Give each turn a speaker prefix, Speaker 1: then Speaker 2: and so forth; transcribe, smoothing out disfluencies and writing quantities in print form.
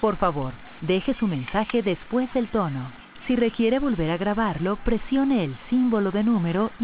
Speaker 1: Por favor, deje su mensaje después del tono. Si requiere volver a grabarlo, presione el símbolo de número y